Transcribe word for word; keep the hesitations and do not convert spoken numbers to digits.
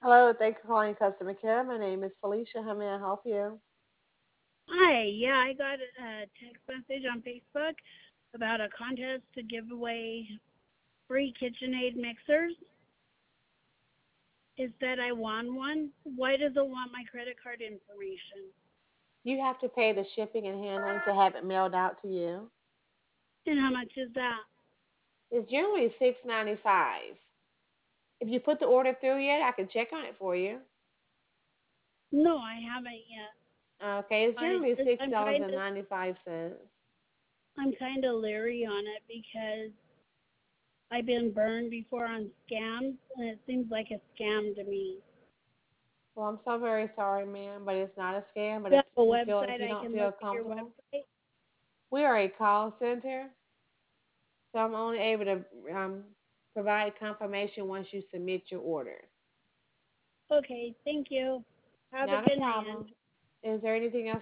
Hello, thank you for calling customer care. My name is Felicia. How may I help you? Hi, yeah, I got a text message on Facebook about a contest to give away free KitchenAid mixers. It said I won one. Why does it want my credit card information? You have to pay the shipping and handling to have it mailed out to you. And how much is that? It's generally six ninety five. If you put the order through yet, I can check on it for you. No, I haven't yet. Okay, it's I generally just six I'm dollars kind and of ninety five cents. I'm kind of leery on it because I've been burned before on scams, and it seems like a scam to me. Well, I'm so very sorry, ma'am, but it's not a scam. But Do you if have a you feel if website you I don't can feel look at your comfortable, website? we are a call center, so I'm only able to um, provide confirmation once you submit your order. Okay, thank you. Have a Not a good night. problem. Is there anything else